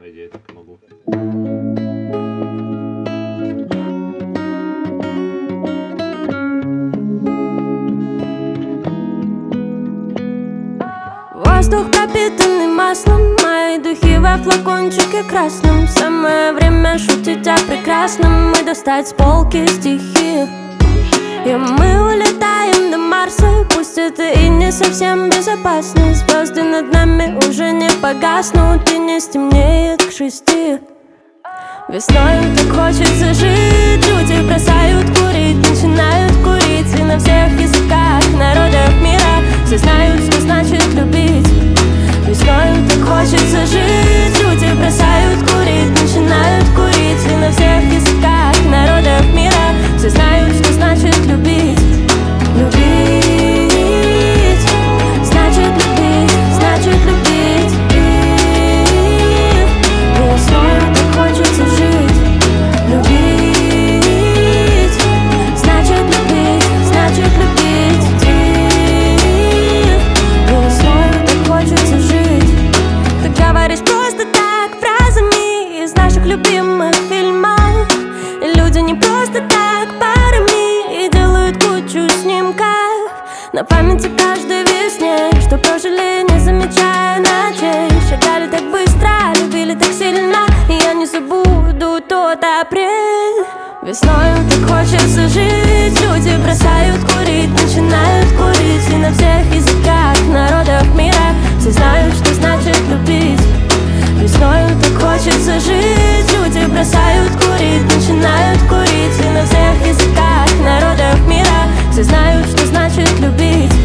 По идее, так и могу. Воздух пропитанный маслом, мои духи во флакончике красном. Самое время шутить о прекрасном и достать с полки стихи. И мы улетаем до Марса, пусть это и не совсем безопасно. Звезды над нами уже не погаснут и не стемнеет к 6. Весной так хочется жить, люди бросают курить, начинают курить. И на всех языках народов мира все знают, что значит любить. Весной так хочется жить, люди бросают курить, начинают курить. И на всех языках народов мира все знают, что значит любить. Любить, значит любить, значит любить. Весной так хочется жить. Любить, значит любить, значит любить. Весной так хочется жить. Ты говоришь просто так, фразами из наших любимых фильмов. И люди не просто так парами и делают кучу снимков на памяти каждой весне, что прожили, не замечая ночей. Шагали так быстро, любили так сильно, и я не забуду тот апрель. Весной так хочется жить, люди бросают курить, начинают курить. И на всех языках народов мира все знают, что значит любить. Весной так хочется жить, люди бросают курить, начинают курить. И на всех языках народов мира все знают, что значит любить.